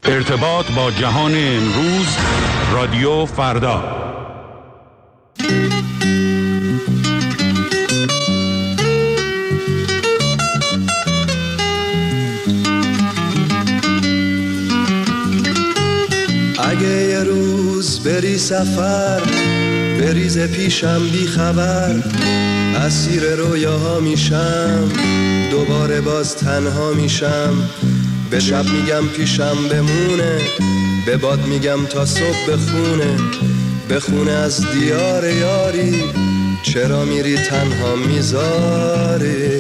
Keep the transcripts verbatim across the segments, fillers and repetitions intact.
ارتباط با جهان امروز، رادیو فردا. اگه یه روز بری سفر، بریز پیشم بی خبر، اسیر رویاها میشم، دوباره باز تنها میشم. به شب میگم پیشم بمونه، به باد میگم تا صبح بخونه، بخونه از دیار یاری، چرا میری تنها میذاری.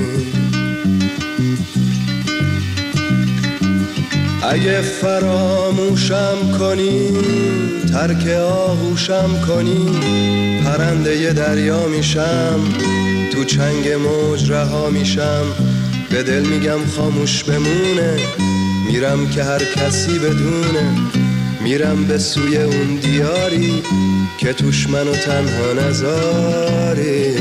اگه فراموشم کنی، ترک آغوشم کنی، پرنده ی دریا میشم، تو چنگ موج رها میشم. به دل میگم خاموش بمونه، میرم که هر کسی بدونه، میرم به سوی اون دیاری که توش منو تنها نذاری.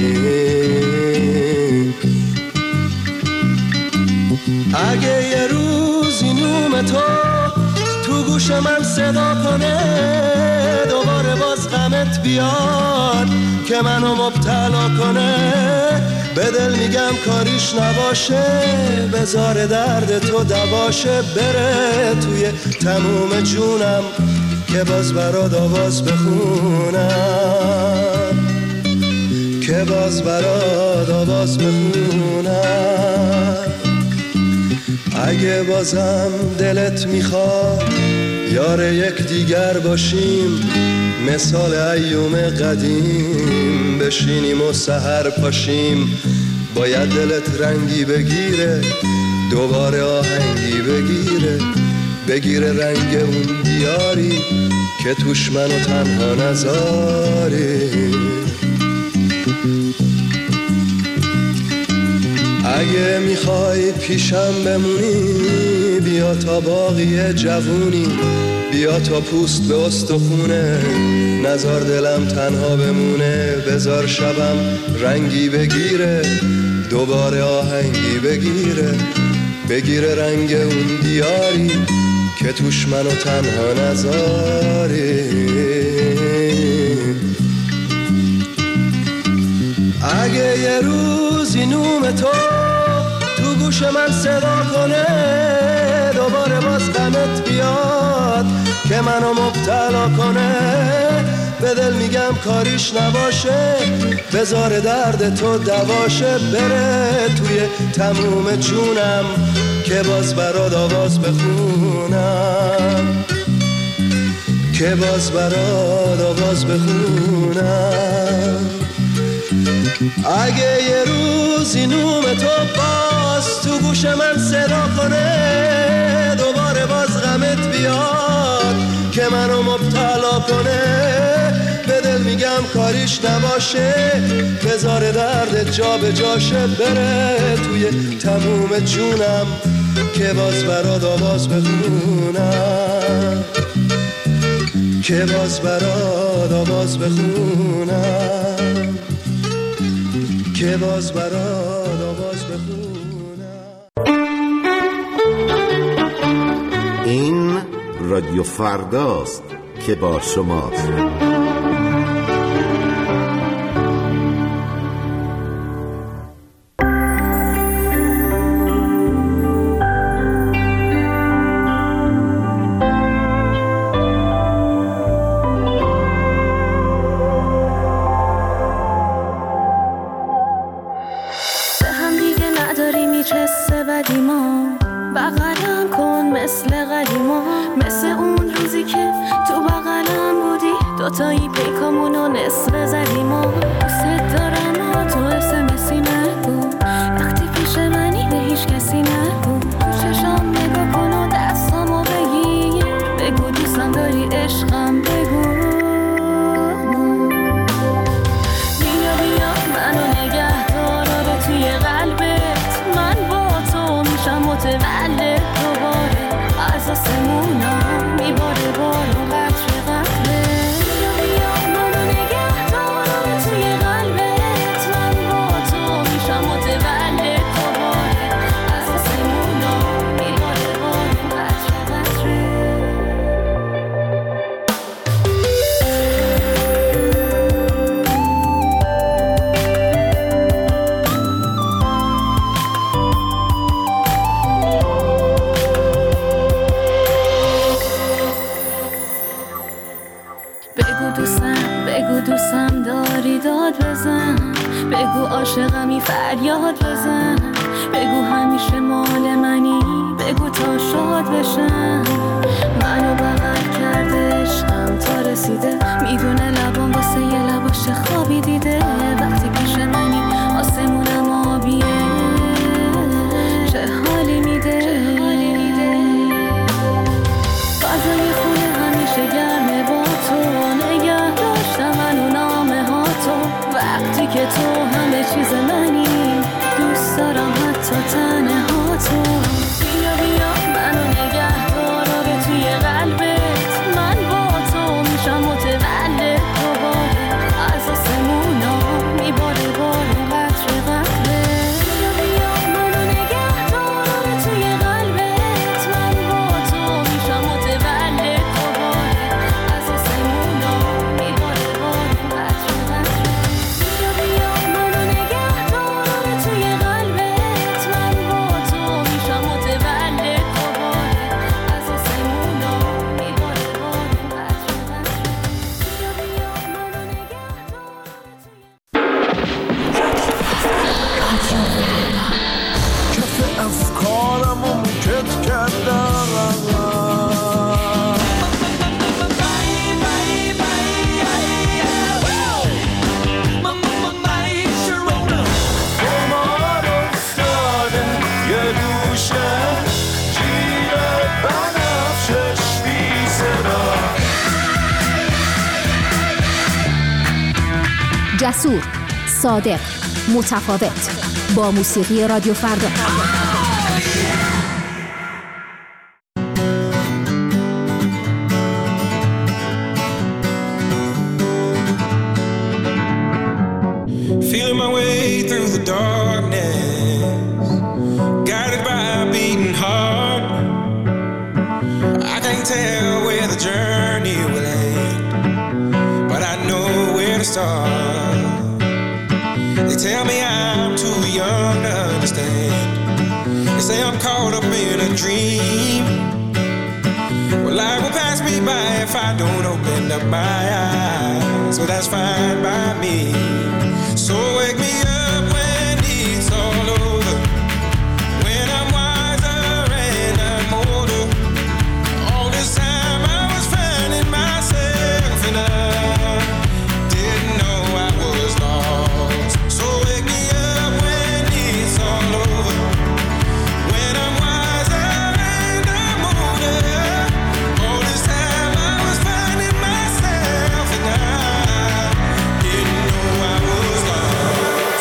اگه یه روزی نوم تو تو گوش من صدا کنه، دوباره باز غمت بیاد که منو مبتلا کنه، به دل میگم کاریش نباشه، بذار درد تو دواشه، بره توی تموم جونم که باز برات آواز بخونم، که باز برات آواز بخونم. اگه بازم دلت میخواد یار یک دیگر باشیم، مثال ایوم قدیم بشینیم و سحر پاشیم، باید دلت رنگی بگیره، دوباره آهنگی بگیره، بگیره رنگ اون دیاری که توش منو تنها نذاری. اگه میخوای پیشم بمونی، بیا تا باقی جوونی، بیا تا پوست به استخونه، نذار دلم تنها بمونه، بذار شبم رنگی بگیره، دوباره آهنگی بگیره، بگیره رنگ اون دیاری که توش منو تنها نذاری. اگه یه روزی نوم تو تو گوش من صدا کنه، دوباره باز غمت بیاد که منو مبتلا کنه، به دل میگم کاریش نباشه، بذار درد تو دواشه، بره توی تموم جونم که باز برات آواز بخونم، که باز برات آواز بخونم. اگه یه روزی نوم تو باز تو گوش من صدا کنه، دوباره باز غمت بیاد که منو مبتلا کنه، به دل میگم کاریش نباشه، بذار درد جا به جاشه، بره توی تموم جونم که باز برات آواز بخونم، که باز برات آواز بخونم، که باز برات آواز بخونم. این رادیو فرداست که با شماست. دوتایی پیکامونو نصف زدیم و دوست دارم و تو اسمسی نگو، وقتی پیش منی به هیچ کسی نگو، تو چشام نگاه کن و دستامو بگیر، بگو دوستم داری عشقم بگو، بیا بیا منو نگه دار آره توی قلبت، من با تو میشم متولد دوباره، از آسمونا میباره بارو قطر قطره، توی قلبت من با تو میشم بگو عاشقمی فریاد بزن، بگو همیشه مال منی، بگو تا شاد بشم. منو بغل کرده عشقم تا رسیده، میدونه لبام واسه یه لباش خوابی دیده. وقتی پیش منی آسمونم آبیه، چه حالی میده. فضای خونه همیشه گرمه با تو، نگه داشتم منو نامه ها تو. وقتی که تو همه چیز منی، دوست دارم حتی تنه ها تو. بیا بیا منو نگه دار آره توی قلبت، من با تو میشم متولد دوباره. از آسمونا میباره باره قطر قطره. بیا بیا منو نگه دار آره توی قلبت، من با تو میشم متولد دوباره. از آسمونا میباره باره قطر قطره. بیا بیا منو نگه دار آره توی قلبت، من با تو میشم متولد دوباره. از آسمونا میباره باره قطر قطره. بیا بیا منو نگه کف افکارمو میکت کردم. قمار افتاده یه گوشه، جیب بنفشش بی صدا. جسور، صادق، متفاوت، با موسیقی رادیو فردا. Feeling my way through the darkness, guided by a beating heart. I can't tell where the journey will end, but I know where to start. They tell me I'm too young to understand. They say I'm caught up in a dream. Well, life will pass me by if I don't open up my eyes. So that's fine by me. So wake me up when it's all over, when I'm wiser and I'm older. All this time I was finding myself and I didn't know I was lost. So wake me up when it's all over, when I'm wiser and I'm older. All this time I was finding myself and I didn't know I was lost.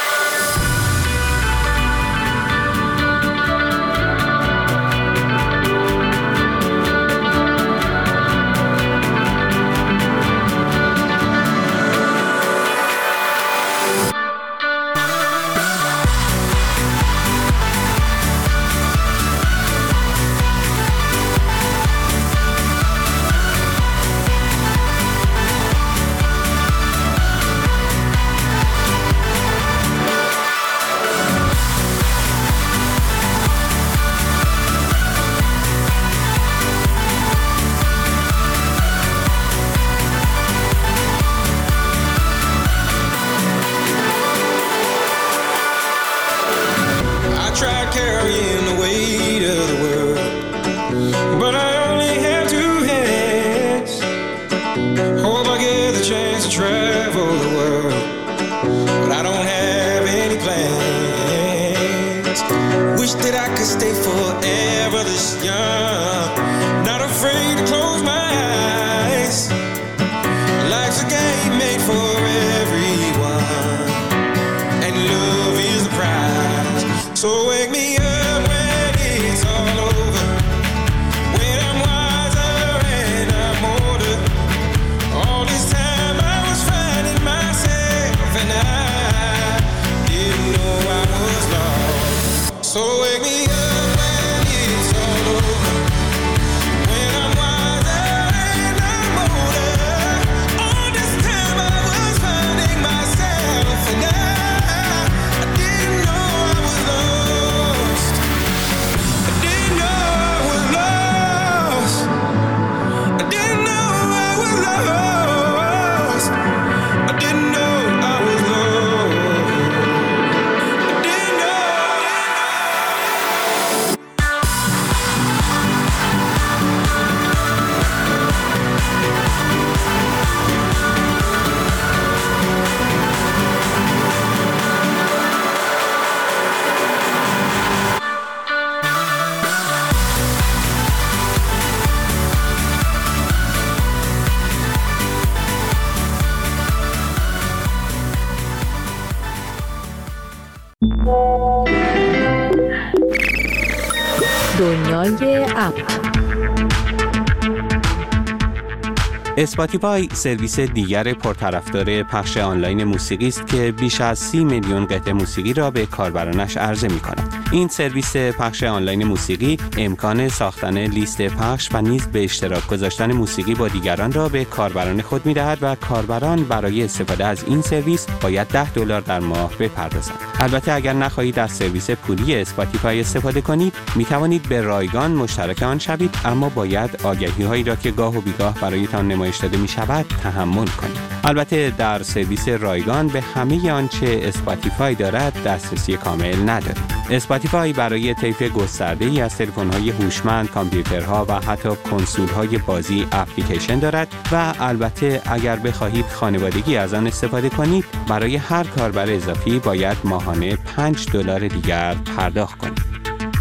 I tried carrying the weight of the world, but I only have two hands. Hope I get the chance to travel the world, but I don't have any plans. Wish that I could stay forever this young, not afraid to close my eyes. Life's a game made for everyone, and love is the prize. So wake me up when it's all over, when I'm wiser and I'm older. All this time I was finding myself and I didn't know I was lost. So wake me up when it's all over, اپ. اسپاتیفای سرویس دیگر پرطرفدار پخش آنلاین موسیقی است که بیش از سی میلیون قطعه موسیقی را به کاربرانش عرضه می‌کند. این سرویس پخش آنلاین موسیقی امکان ساختن لیست پخش و نیز به اشتراک گذاشتن موسیقی با دیگران را به کاربران خود می‌دهد و کاربران برای استفاده از این سرویس باید ده دلار در ماه بپردازند. البته اگر نخواهید از سرویس پولی اسپاتیفای استفاده کنید، می‌توانید به رایگان مشترک آن شوید، اما باید آگهی‌هایی را که گاه و بیگاه برایتان نمایش داده می‌شود تحمل کنید. البته در سرویس رایگان به همه آنچه اسپاتیفای دارد دسترسی کامل ندارید. اسپاتیفای برای طیف گسترده‌ای از تلفن‌های هوشمند، کامپیوترها و حتی کنسول‌های بازی اپلیکیشن دارد و البته اگر بخواهید خانوادگی از آن استفاده کنید، برای هر کاربر اضافی باید ماهانه پنج دلار دیگر پرداخت کنید.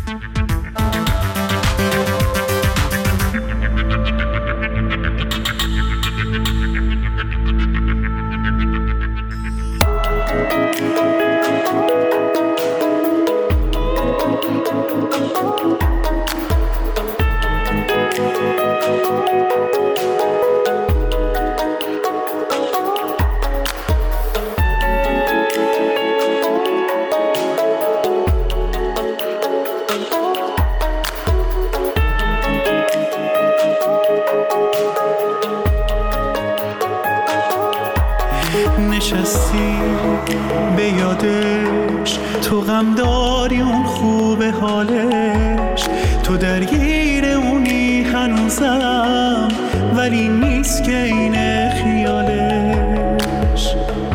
نشستی به یادش، تو غم داری اون خوبه حالش، تو درگیر اونی هنوزم ولی نیست که اینه خیالش.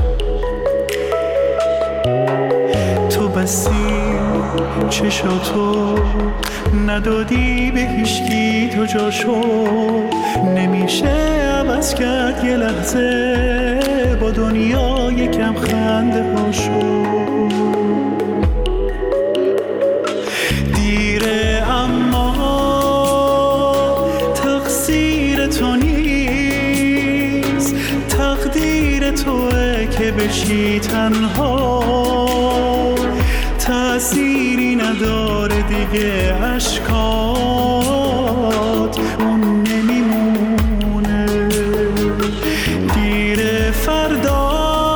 تو بسی چشاتو ندادی به هیچکی، تو جاشو نمیشه عوض کرد یه لحظه، با دنیا یکم خنده هاشو. دیره اما تقصیر تو نیست، تقدیر توه که بشی تنها، تأثیری نداره دیگه اشکات اون نمیمونه. دیر فردا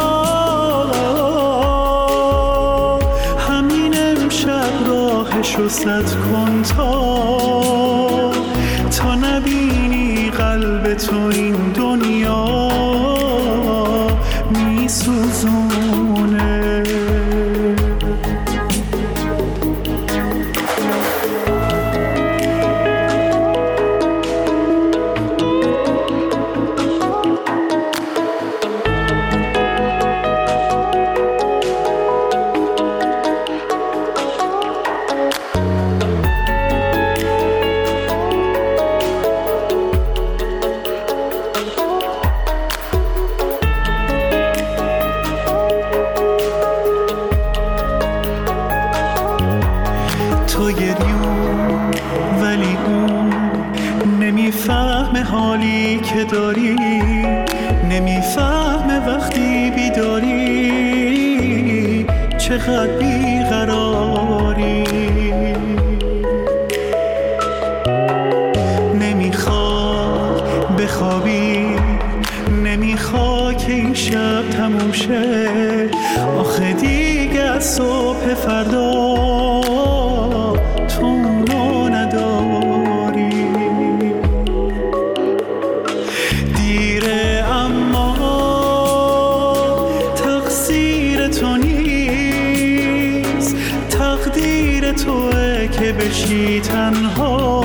همین امشب راهشو سد کن تا تا نبینی قلب تو این دنیا میسوزونه. تو گریون ولی اون نمیفهمه حالی که داری، نمیفهمه وقتی بیداری چقدر بیقراری. نمیخواد بخوابی، نمیخواد که این شب تموم شه، آخه دیگه از صبح فردا تو اونو نداری. دیره اما تقصیر تو نیست، تقدیر توه که بشی تنها،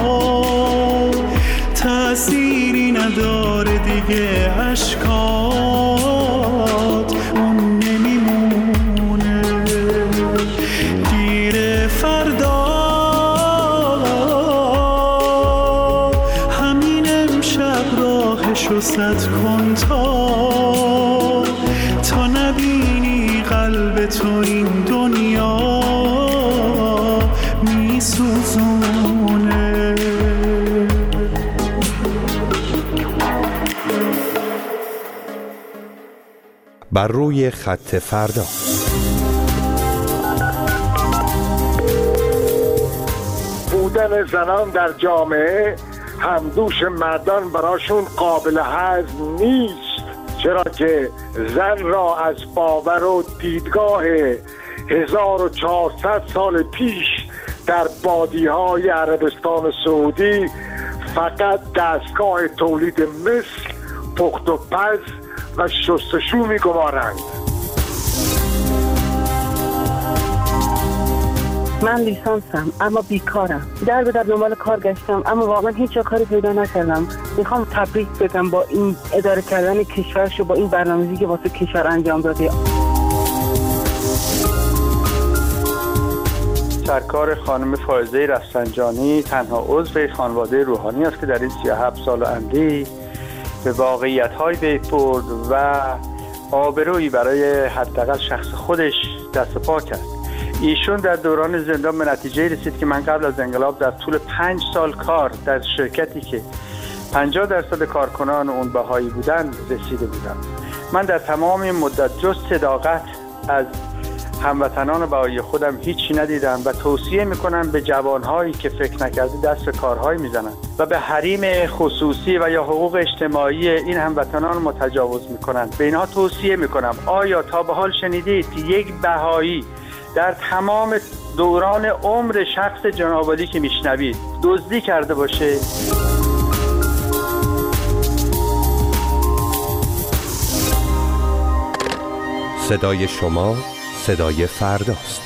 تأثیری نداره دیگه اشکات اون نمیمونه. دیر فردا همین امشب راهشو سد کن تا تا نبینی قلب تو این دنیا میسوزونه. بر روی خط فردا. بودن زنان در جامعه همدوش مردان براشون قابل هضم نیست، چرا که زن را از باور و دیدگاه هزار و چهارصد سال پیش در بادی‌های عربستان سعودی فقط دستگاه تولید مثل، پخت و پز و شستشو می‌گمارند. من لیسانسم اما بیکارم. در به در دنبال کار گشتم اما واقعا هیچ جا کاری پیدا نکردم. میخوام تبریک بگم با این اداره کردن کشورش و با این برنامه‌ریزی که واسه کشور انجام داده. سرکار خانم فائزه رفسنجانی تنها عضو خانواده روحانی است که در این سی و هفت سال اندی به واقعیت‌های پی برد و آبرویی برای حداقل شخص خودش دست پا کرد. ایشون در دوران زندان به نتیجه رسید که من قبل از انقلاب در طول پنج سال کار در شرکتی که پنجاه درصد کارکنان اون بهایی بودن رسیده بودم. من در تمام این مدت جز صداقت از هموطنان بهایی خودم هیچی ندیدم و توصیه میکنم به جوانهایی که فکر نکرده دست به کارهایی میزنن و به حریم خصوصی و یا حقوق اجتماعی این هموطنان ما تجاوز میکنن. به اینها توصیه میکنم آیا تا به حال شنیدید که یک بهایی در تمام دوران عمر شخص جناب عالی که میشنوید دزدی کرده باشه؟ صدای شما صدای فرداست.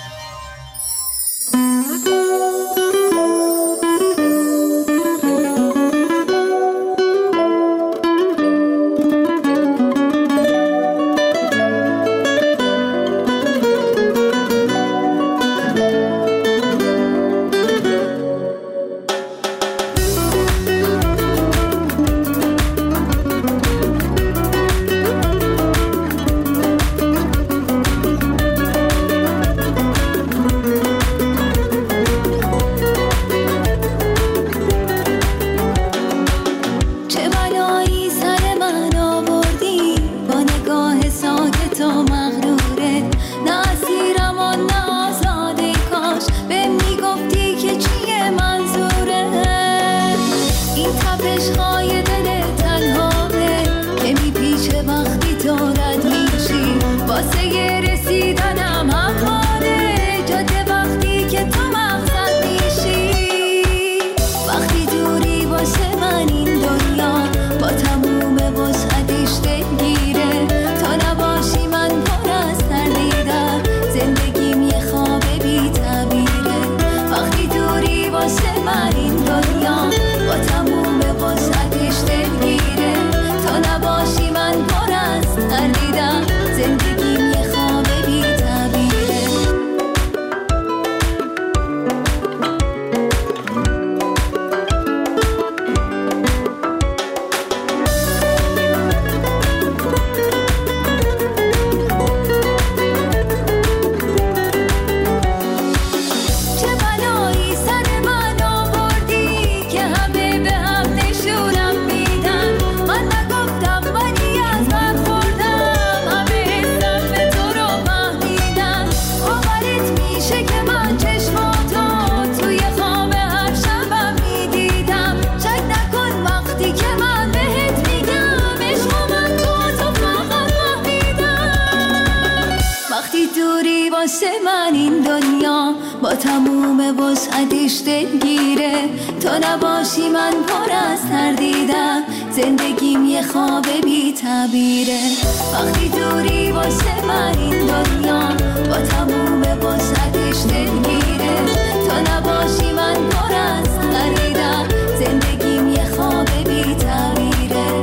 با تموم وسعتش دلگیره، تا نباشی من پر از تردیدم، زندگیم یه خواب بی تعبیره. وقتی دوری واسه من این دنیا با تموم وسعتش دلگیره، تا نباشی من پر از تردیدم، زندگیم یه خواب بی تعبیره.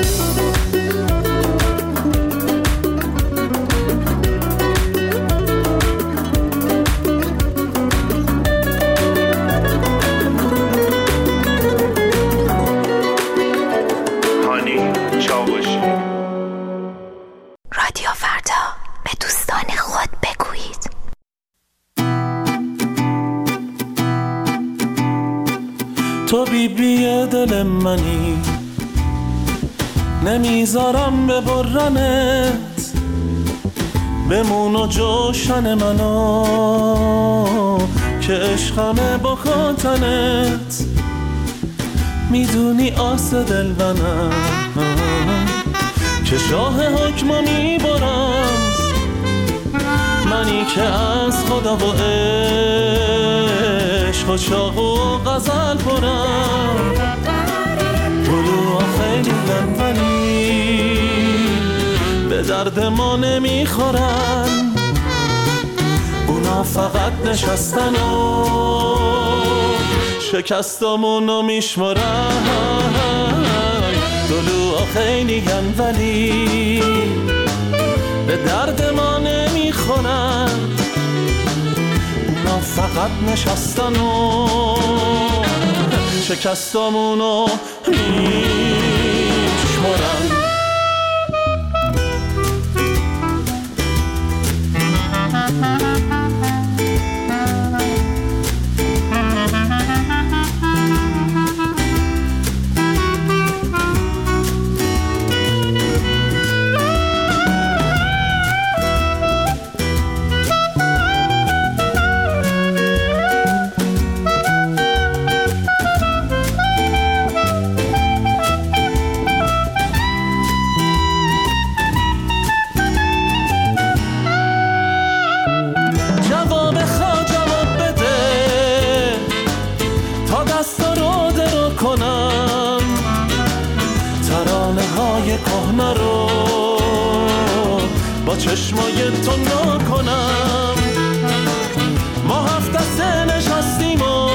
رادیو فردا، به دوستان خود بگویید. تو بی بی دل منی، نمیذارم ببرنت، بمون و جوشن منو که عشقمه بکن تنت، میدونی آس دل منم که شاه حکمو میبرم، منی که از خدا و عشق و شاه و غزل پرم. طلوع خیلی ولی به درد ما نمیخورن، اونا فقط نشستن و شکستامونو میشمرن. طلوع خیلی ولی به درد ما نمیخورن، اونا فقط نشستن و شکستامونو میشمرن. کهنه رو با چشمای تو نکنم، ما هفت دسته نشستیم و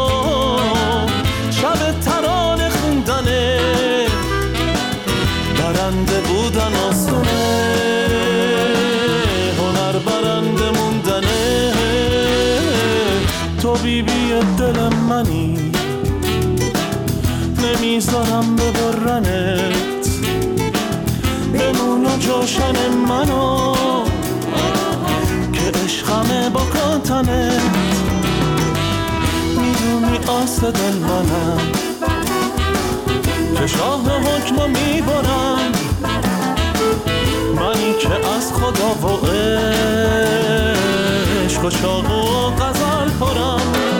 شب ترانه خوندنه، برنده بودن آسونه، هنر برنده موندنه. تو بی بی دل منی، نمیذارم ببرنت، بمون و جوشن منو که عشقمه با کاتنت، میدونی آس دل منم که شاه حکمو میبرم، منی که از خدا و عشق و شاق و غزل پرم.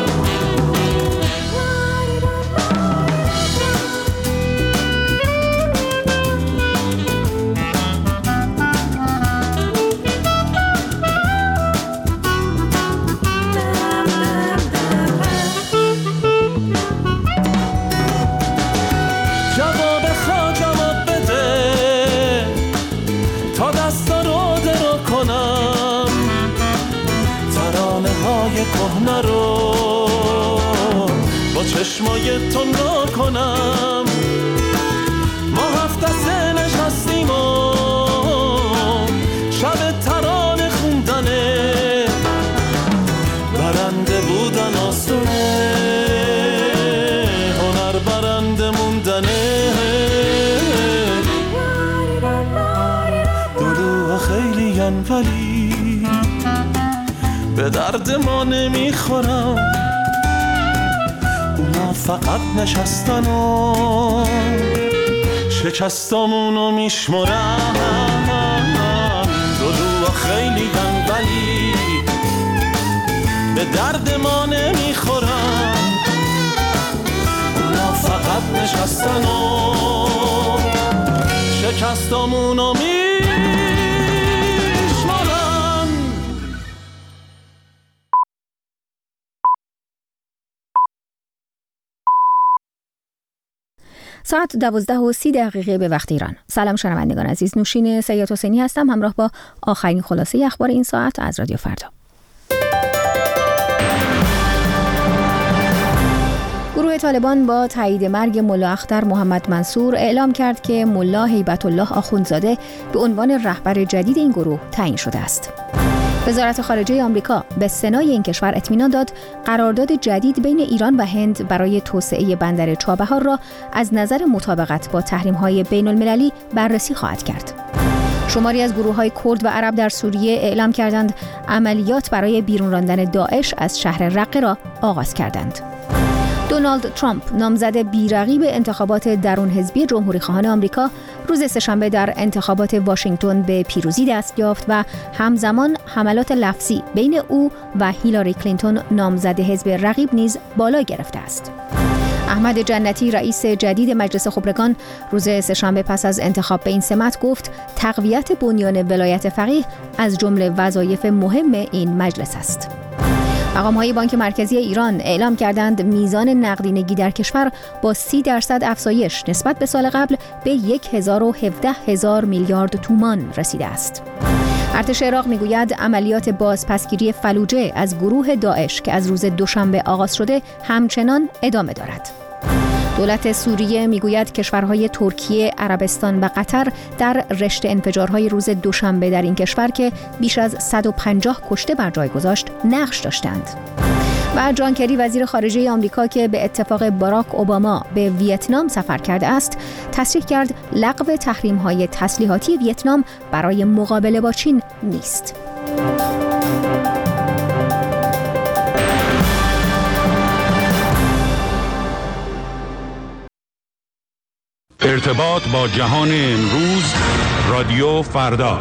کهنه رو با چشمای تو نکنم، ما هفت دسته نشستیم و شب ترانه خوندنه، برنده بودن آسونه، هنر برنده موندنه. دلوها خیلی ولی به درد ما نمیخورم، اونا فقط نشستن و شکستامونو میشمرن. دلوها خیلی ولی به درد ما نمیخورن، اونا فقط نشستن و شکستامونو میشمرن. ساعت دوازده و سی دقیقه به وقت ایران. سلام شنوندگان عزیز، نوشین سید حسینی هستم، همراه با آخرین خلاصه اخبار این ساعت از رادیو فردا. گروه طالبان با تایید مرگ ملا اختر محمد منصور اعلام کرد که ملا هیبت الله آخوندزاده به عنوان رهبر جدید این گروه تعیین شده است. وزارت خارجه آمریکا به سنای این کشور اطمینان داد قرارداد جدید بین ایران و هند برای توسعه بندر چابهار را از نظر مطابقت با تحریم‌های بین‌المللی بررسی خواهد کرد. شماری از گروه‌های کرد و عرب در سوریه اعلام کردند عملیات برای بیرون راندن داعش از شهر رقه را آغاز کردند. دونالد ترامپ نامزد بی‌رقیب انتخابات درون حزبی جمهوری‌خواهان آمریکا روز سه‌شنبه در انتخابات واشنگتن به پیروزی دست یافت و همزمان حملات لفظی بین او و هیلاری کلینتون نامزد حزب رقیب نیز بالا گرفته است. احمد جنتی رئیس جدید مجلس خبرگان روز سه‌شنبه پس از انتخاب به این سمت گفت تقویت بنیان ولایت فقیه از جمله وظایف مهم این مجلس است. مقام‌های بانک مرکزی ایران اعلام کردند میزان نقدینگی در کشور با سی درصد افزایش نسبت به سال قبل به هزار و هفده هزار میلیارد تومان رسیده است. ارتش عراق میگوید عملیات بازپسگیری فلوجه از گروه داعش که از روز دوشنبه آغاز شده همچنان ادامه دارد. دولت سوریه میگوید کشورهای ترکیه، عربستان و قطر در رشته انفجارهای روز دوشنبه در این کشور که بیش از صد و پنجاه کشته بر جای گذاشت نقش داشتند. و جان کری وزیر خارجه آمریکا که به اتفاق باراک اوباما به ویتنام سفر کرده است، تصریح کرد لغو تحریم‌های تسلیحاتی ویتنام برای مقابله با چین نیست. ارتباط با جهان امروز، رادیو فردا.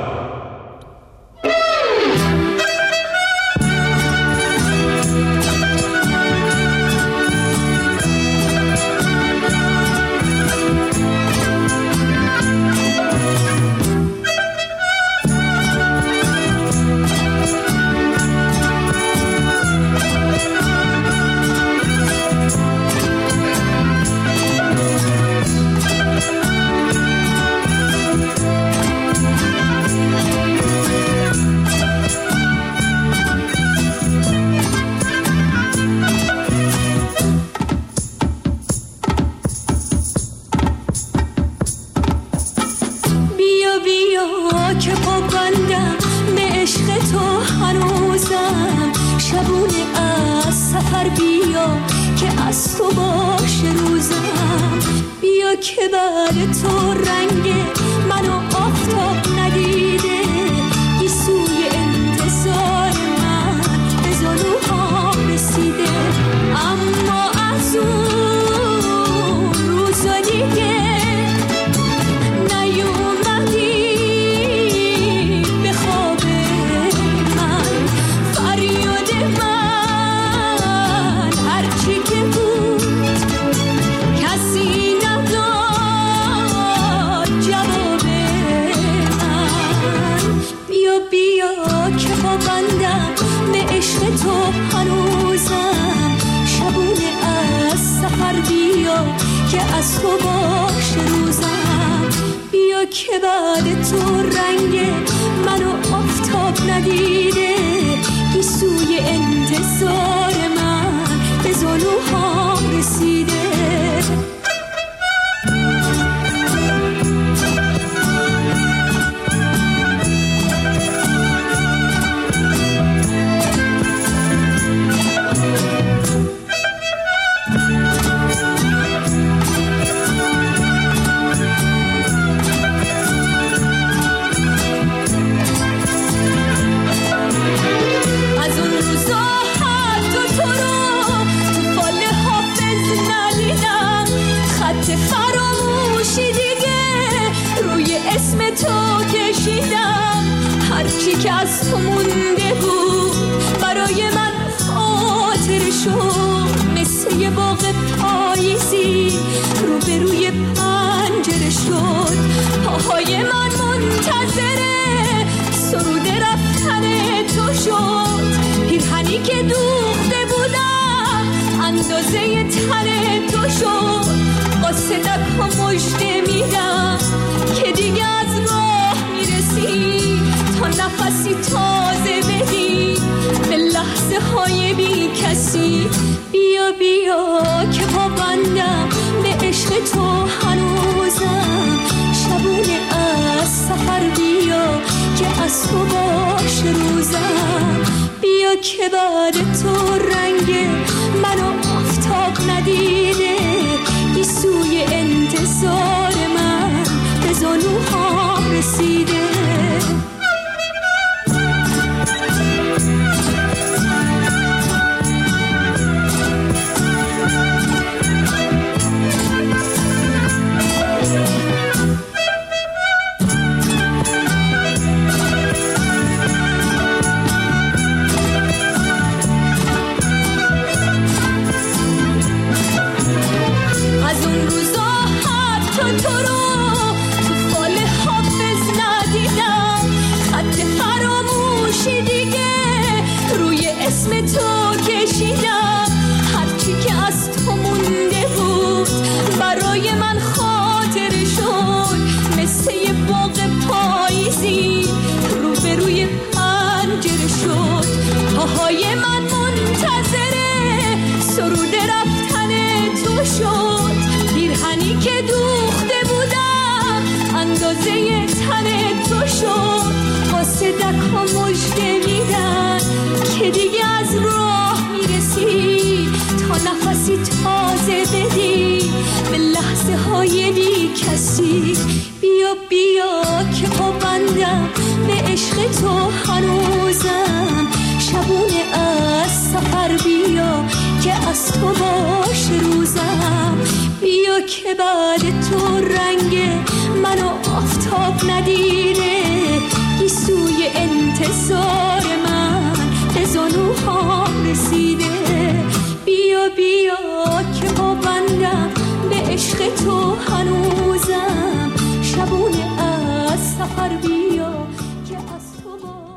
منی که دوخته بودم اندازه تن تو شد. واسه دکا مژده میدن که دیگه از راه میرسی تا نفسی تازه بدی به لحظه های بی کسی. بیا بیا که پابندم به عشق تو هنوزم، شبونه از سفر بیا که از تو باش روزم. بیا که بعد تو رنگ منو آفتاب ندیره، گیسوی انتظار من به زانوهام رسیده. بیا بیا که پابندم به عشق تو هنوزم، شبونه از سفر بیا که از تو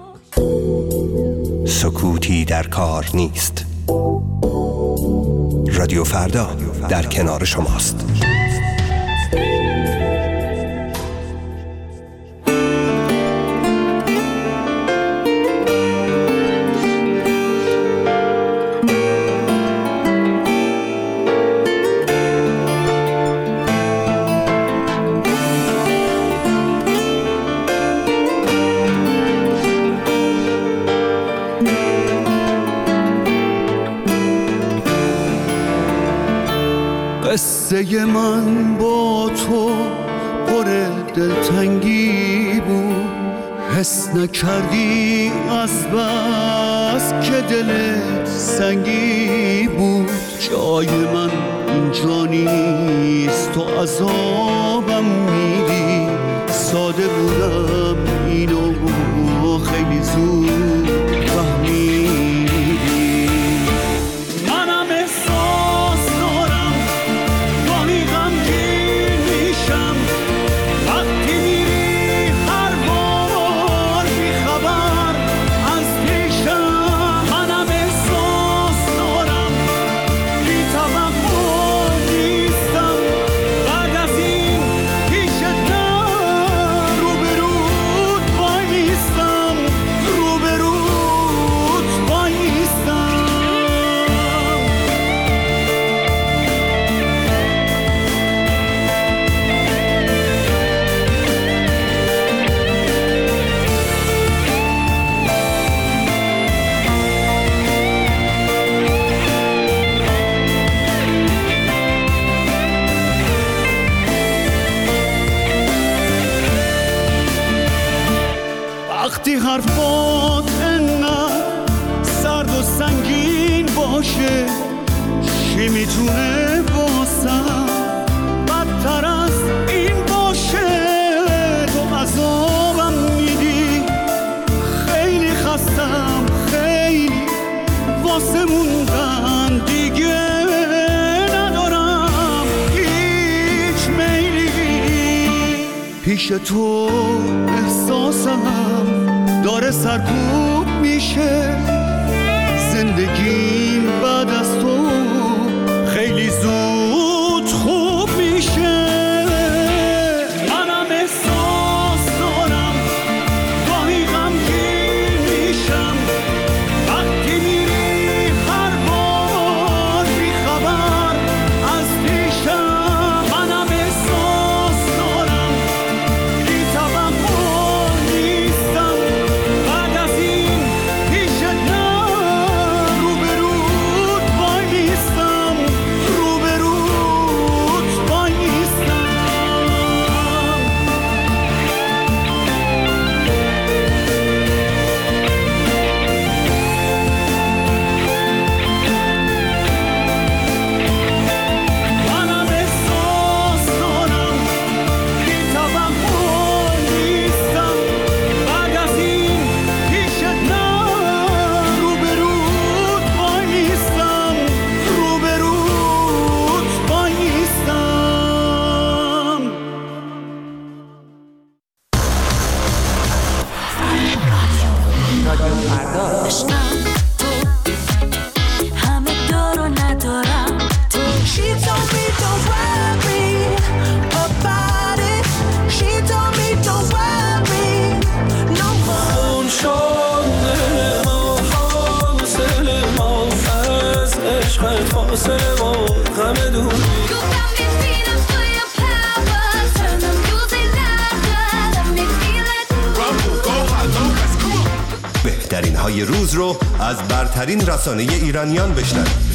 باش. سکوتی در کار نیست. رادیو فردا در کنار شماست. قصه من با تو پر دلتنگی بود، حس نکردی از بس که دلت سنگی بود. جای من اینجا نیست، تو عذابم میدی. ساده بودم اینو خیلی زود فهمیدی. منم احساس دارم گاهی غمگین میشم وقتی میری هر بار بیخبر از پیشم. منم احساس دارم بی توقع نیستم بعد از این پیشتم روبروت وایستم، روبروت وایستم. وقتی حرفات انقدر سرد و سنگین باشه، چی میتونه واسم بدتر از این باشه؟ تو عذابم میدی، خیلی خستم، خیلی واسه موندن دیگه ندارم هیچ میلی. پیش تو احساسم داره سرکوب میشه، زندگیم بعد از تو خیلی زود خوب میشه. منم احساس دارم گاهی غمگین میشم وقتی میری هر بار بیخبر از پیشم. منم احساس دارم بی توقع نیستم بعد از این پیشتم روبروت وایستم، های روز رو از برترین رسانه ایرانیان بشنوید.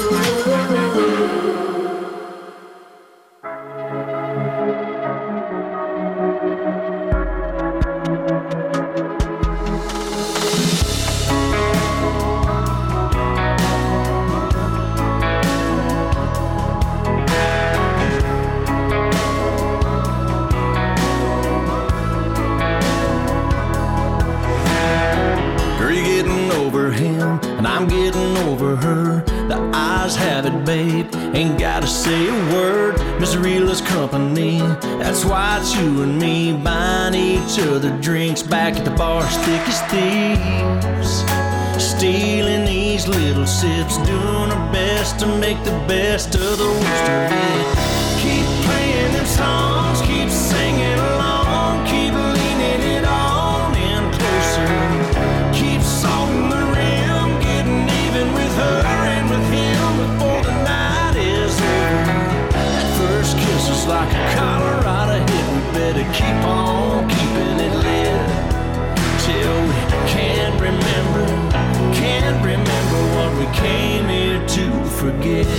Ain't gotta say a word, Miss Reela's company. That's why it's you and me buying each other drinks back at the bar, thick as thieves. Stealing these little sips, doing our best to make the best of the worst of it. Keep playing them songs, keep singing along, keep leaning it on in closer. Keep salting the rim, getting even with her and with him before the night is over. That first kiss is like a Colorado hit. We better keep on keeping it lit till we can't remember, can't remember what we came here to forget.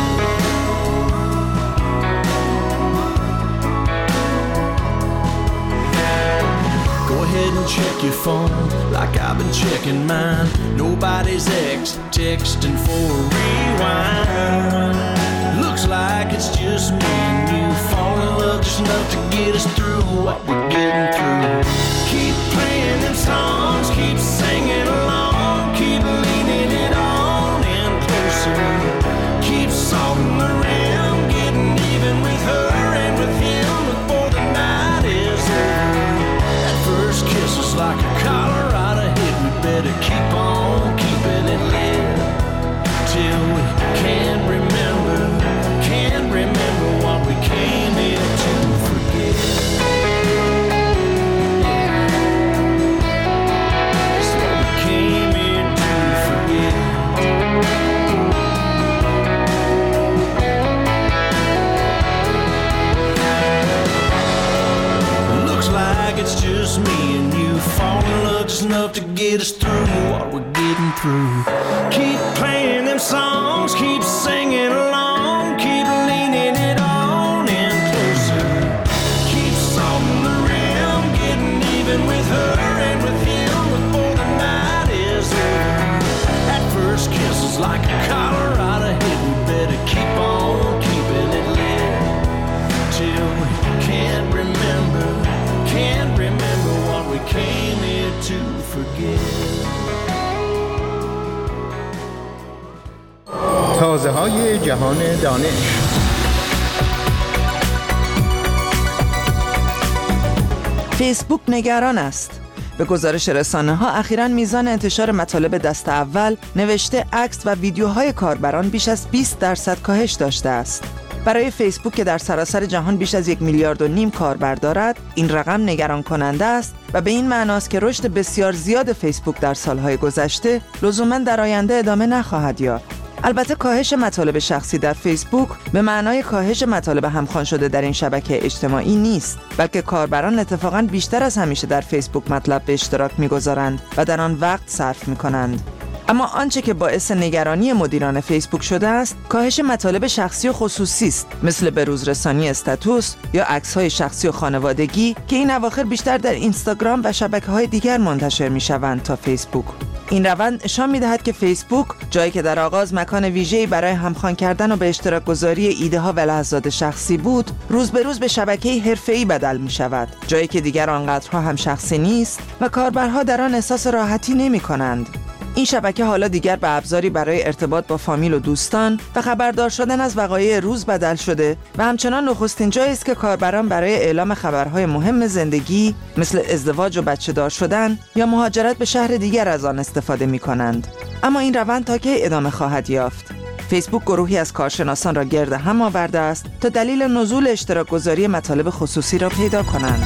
Go ahead and check your phone like I've been checking mine. Nobody's ex texting for a rewind. Looks like it's just me and you fall in love just enough to get us through what we're getting through. Keep playing them songs, keep singing along, keep leaning it on in closer. Keep salting the rim, getting even with her and with him before the night is over. That first kiss is like a Colorado hit. We better keep on keeping it lit till we can't remember, can't remember what we came here to forget. It's what we came here to forget. Looks like it's just me and you fall in love just enough to get us through what we're getting through. Keep playing them songs, keep singing along, keep leaning it on in closer. Keep salting the rim, getting even with her and with him before the night is over. That first kiss is like a Colorado hit. We better keep on keeping it lit till we can't remember, can't remember what we came here to forget. تازه های جهان دانش. فیسبوک نگران است. به گزارش رسانه ها اخیراً میزان انتشار مطالب دست اول، نوشته، عکس و ویدیوهای کاربران بیش از بیست درصد کاهش داشته است. برای فیسبوک که در سراسر جهان بیش از یک میلیارد و نیم کاربر دارد، این رقم نگران کننده است و به این معناست که رشد بسیار زیاد فیسبوک در سالهای گذشته لزوماً در آینده ادامه نخواهد یافت. البته کاهش مطالب شخصی در فیسبوک به معنای کاهش مطالب همخوان شده در این شبکه اجتماعی نیست، بلکه کاربران اتفاقاً بیشتر از همیشه در فیسبوک مطلب به اشتراک می‌گذارند و در آن وقت صرف می‌کنند. اما آنچه که باعث نگرانی مدیران فیسبوک شده است، کاهش مطالب شخصی و خصوصی است، مثل بروزرسانی استاتوس یا عکس‌های شخصی و خانوادگی که این اواخر بیشتر در اینستاگرام و شبکه‌های دیگر منتشر می‌شوند تا فیسبوک. این روند نشان می‌دهد که فیسبوک، جایی که در آغاز مکان ویژه‌ای برای همخوان کردن و به اشتراک گذاری ایده‌ها و لحظات شخصی بود، روز به روز به شبکه‌ای حرفه‌ای بدل می‌شود، جایی که دیگر آنقدرها هم شخصی نیست و کاربرها در آن احساس راحتی نمی‌کنند. این شبکه حالا دیگر به ابزاری برای ارتباط با فامیل و دوستان و خبردار شدن از وقایع روز بدل شده و همچنان نخستین جایی است که کاربران برای اعلام خبرهای مهم زندگی مثل ازدواج و بچه دار شدن یا مهاجرت به شهر دیگر از آن استفاده می کنند. اما این روند تا کی ادامه خواهد یافت؟ فیسبوک گروهی از کارشناسان را گرد هم آورده است تا دلیل نزول اشتراک گذاری مطالب خصوصی را پیدا کنند.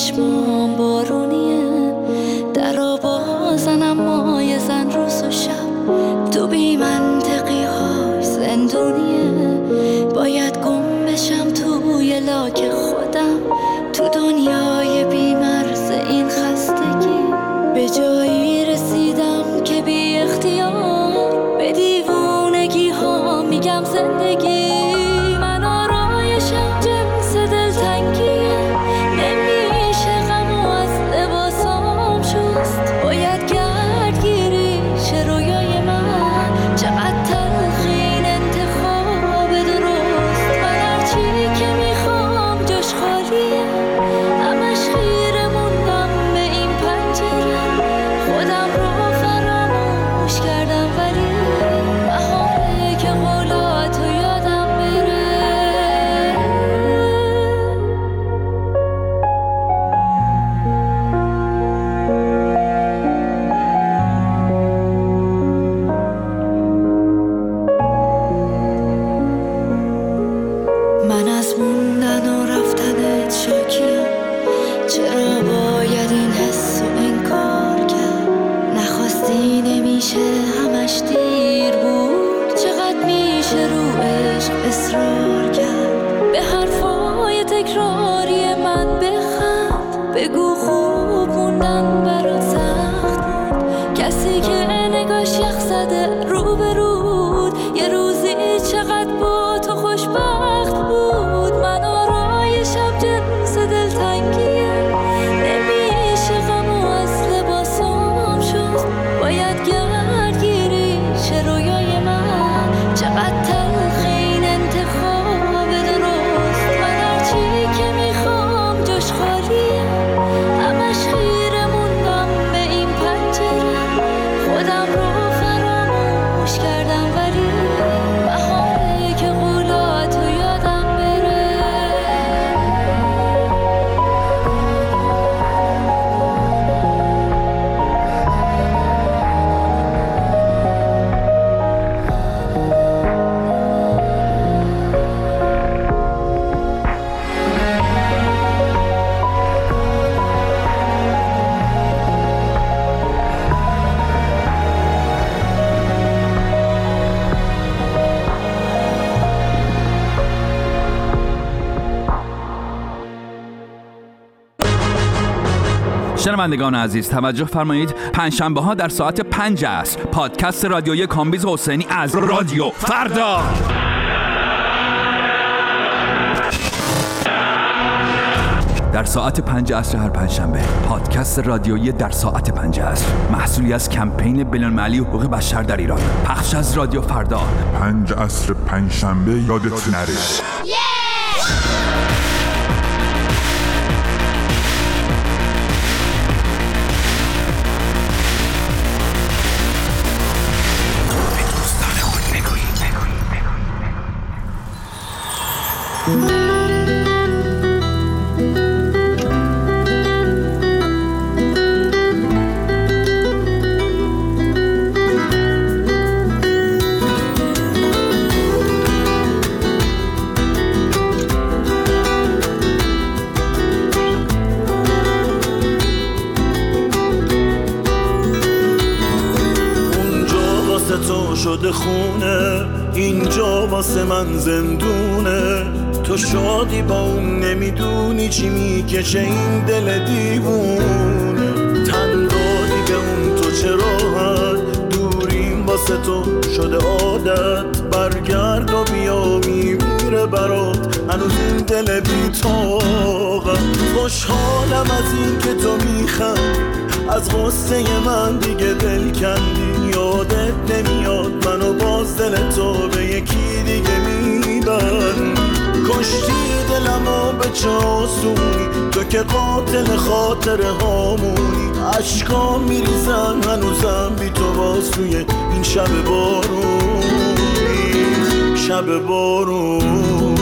چشمام بارونیه، در آبازنم مای زن روز و شب، تو بی منطقی های زندونیه. باید گم بشم توی لاک خودم، تو دنیای بی مرز این خستگی. به جایی رسیدم که بی اختیار به دیوونگی ها میگم زندگی. من آرایشم جنس دلتنگیه، نمیشه غمو از لباسام شست. باید گردگیری چه رویای من، چقدر تلخین انتخاب درست. من هرچی که میخوام جاش خالیه، همش خیره موندم به این پنجره. خودم رو فراموش کردم ولی بهاره که قولاتو یادم بره. من از موندن و رفتنت شاکیم، چرا باید این حس و انکار کرد؟ نخواستی نمیشه همش دیر بود، چقدر میشه رو عشق اصرار کرد؟ به حرفای تکراری من بخند، بگو خوب موندن برات سخت بود. کسی که نگاش یخ زده رو به رود، یه روزی چقدر با تو خوشبخت بود. من آرایشم جنس دلتنگیه، نمیشه غمو از لباسام شست. باید گردگیری چه رویای من، چقدر تلخین انتخاب درست. من هرچی که میخوام جاش خالیه، همش خیره موندم به این پنجره. خودم رو فراموش کردم ولی بهاره که قولاتو یادم بره. شنوندگان عزیز توجه فرمایید، پنجشنبه ها در ساعت پنج عصر پادکست رادیویی کامبیز حسینی از رادیو فردا. در ساعت پنج عصر هر پنجشنبه پادکست رادیویی در ساعت پنج عصر، محصولی از کمپین بین‌المللی حقوق بشر در ایران، پخش از رادیو فردا. پنج عصر پنجشنبه یادت نره. شده خونه، اینجا واسه من زندونه. تو شادی با اون نمیدونی چی میکشه این دل دیوونه. تن دادی به اون تو چه راحت، دوریم واسه تو شده عادت. برگرد و بیا میمیره برات هنوز این دل بی‌طاقت. خوشحالم از این که تو میخندی، از غصه من دیگه دل کندی. یادت نمیاد منو باز دل تو به یکی دیگه میبند. کشتی دلمو به چه آسونی، تو که قاتل خاطره هامونی. عشقام میریزن هنوزم بی تو باز توی این شب بارونی، شب بارونی.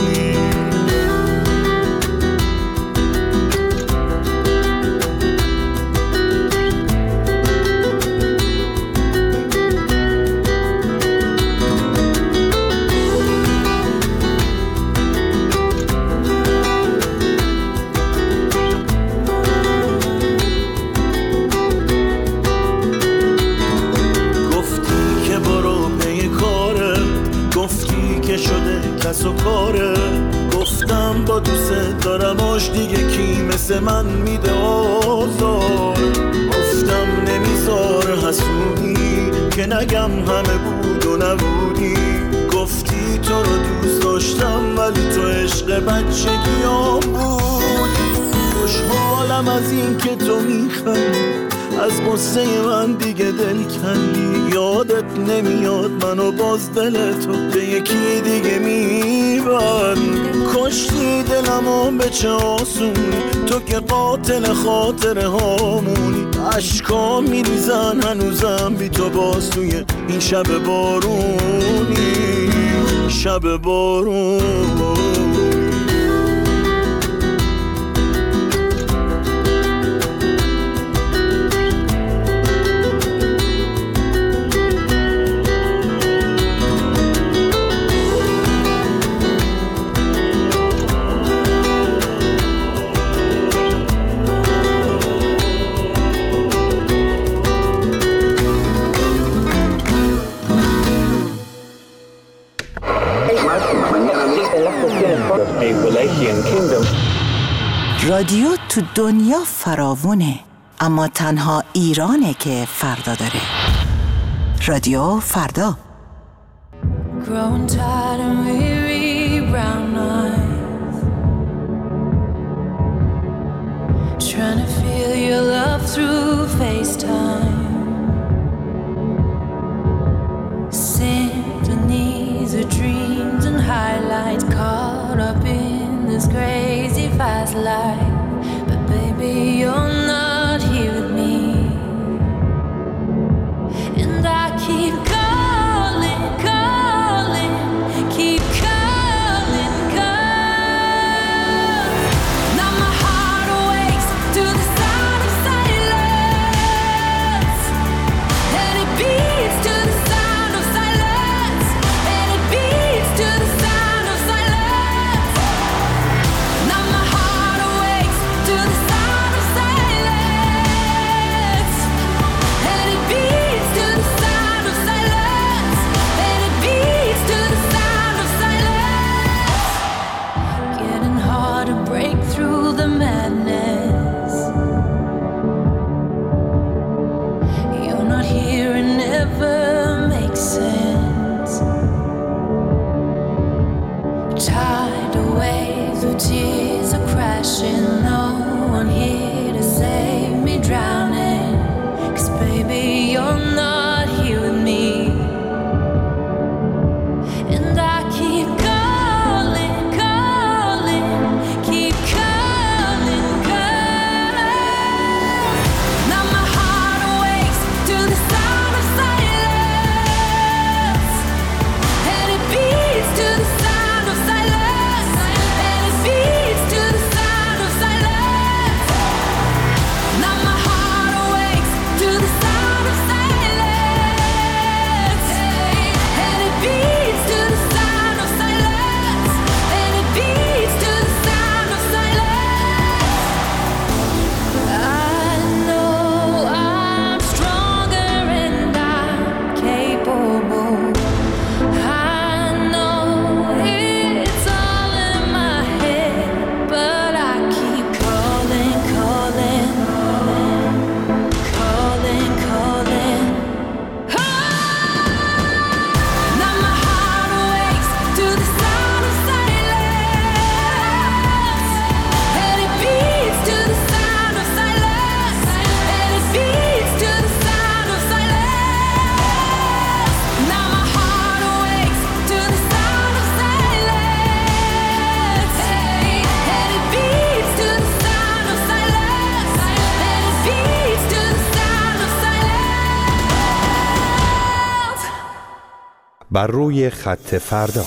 مثل من میده آزار. گفتم نمیذاره حسودی که نگم همه بود و نبودی. گفتی تو رو دوست داشتم ولی تو عشق بچگیام بودی. خوشحالم از این که تو میخندی، از قصه من دیگه دل کندی. یادت نمیاد منو باز دل تو به یکی دیگه میبندی. کشتی دلمو به چه آسونی، تو که قاتل خاطره هامونی. عشقا میریزن هنوزم بی تو باز توی این شب بارونی، شب بارون. رادیو تو دنیا فراوونه، اما تنها ایرانه که فردا داره. رادیو فردا. Growing tired and weary, brown eyes, trying to feel your love through FaceTime. Symphonies of dreams and highlights, caught up in this crazy fast life. But baby, you're not here with me, and I keep calling, calling, keep calling, calling. Now my heart awakes to the sound of silence, and it beats to the sound of silence, and it beats to the sound of silence. Now my heart awakes to the sound of silence, and it beats to the sound of silence, and it beats to the sound of silence. Getting hard to break through the madness. You're not here, it never makes sense. Tidal waves of tears are crashing, no one here to save me drowning. 'Cause baby, you're not here with me, and I keep calling, calling, keep calling, calling. Now my heart awakes to the sound of silence, and it beats to the sound of silence, and it beats to the sound of silence. Now my heart awakes to the sound of silence, and it beats to the sound of silence, and it beats to the sound of silence. I know I'm stronger and I'm capable. I know it's all in my head, but I keep calling, calling, calling, calling. Now my heart awakes to the sound of silence, and it beats to the sound of silence, and it beats to the sound of silence. Now my heart awakes to the sound of silence, and it beats to the sound of silence, and it beats to the sound of silence. بر روی خط فردا.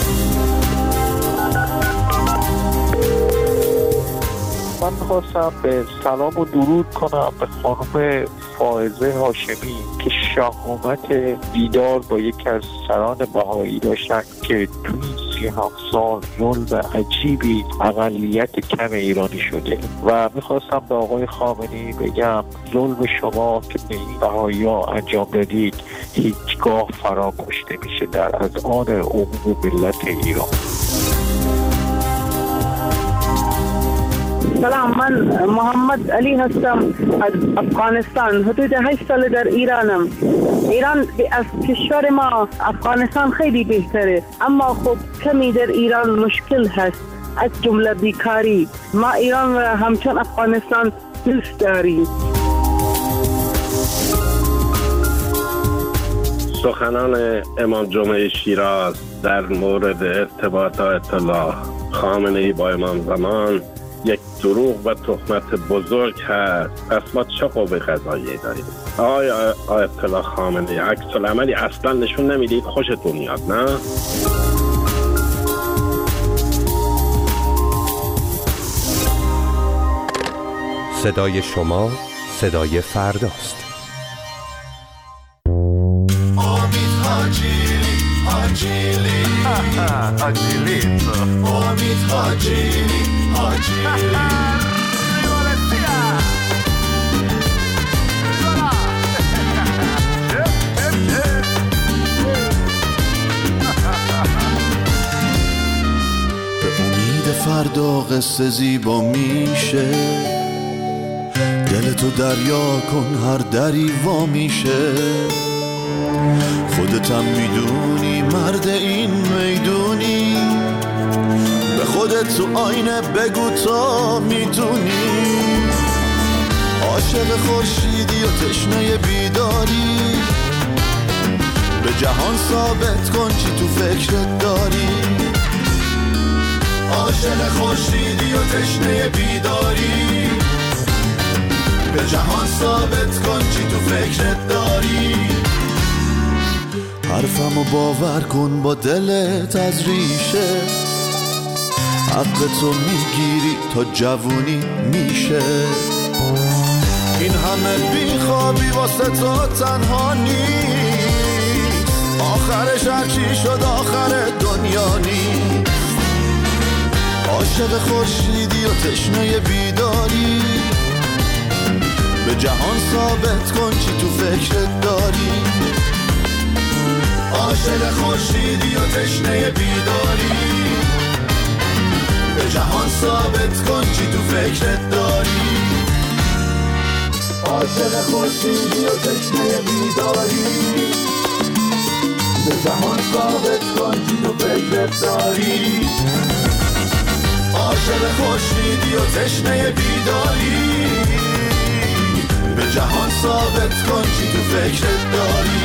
من میخواستم به سلام و درود کنم به خانم فائزه هاشمی که شهامت دیدار با یکی از سران بهایی داشتن که توی سی هفت سال ظلم عجیبی اقلیت کم ایرانی شده و میخواستم به آقای خامنه‌ای بگم ظلم شما که به این بهایی ها انجام دادید هیچگاه فراموش نمیشه در اذهان عموم ملت ایران. سلام، من محمد علی هستم از افغانستان. حدود هشت سال در ایرانم. ایران از کشور ما افغانستان خیلی بهتره، اما خب کمی در ایران مشکل هست، از جمله بیکاری. ما ایران و همچون افغانستان دوست داریم. سخنان امام جمعه شیراز در مورد ارتباط آیت الله خامنه ای با امام زمان یک دروغ و تهمت بزرگ هست. پس ما چه قوه قضاییه داریم؟ آقای آیت الله خامنه ای عکس العملی اصلا نشون نمیدید، خوشتون میاد نه؟ صدای شما صدای فرداست. امید حاجیلی حاجیلی حاجیلیتو امید حاجیلی حاجیلی به امید فردا قصه زیبا میشه، دلتو دریا کن هر دری وا میشه. خودتم میدونی مرد این میدونی، به خودت تو آینه بگو تا میتونی. عاشق خورشیدی و تشنه بیداری، به جهان ثابت کن چی تو فکرت داری. عاشق خورشیدی و تشنه بیداری، به جهان ثابت کن چی تو فکرت داری. حرفمو باور کن با دلت از ریشه، حق تو میگیری تا جوونی میشه. این همه بیخوابی واسه تو تنها نیست، آخرش هرچی شد آخر دنیا نیست. عاشق خورشیدی و تشنه بیداری، به جهان ثابت کن چی تو فکرت داری. عاشق خورشیدی و تشنه بیداری، به جهان ثابت کن چی تو فکرت داری. عاشق خورشیدی و تشنه بیداری، به جهان ثابت کن چی تو فکرت داری. عاشق خورشیدی و تشنه بیداری، به جهان ثابت کن چی تو فکرت داری.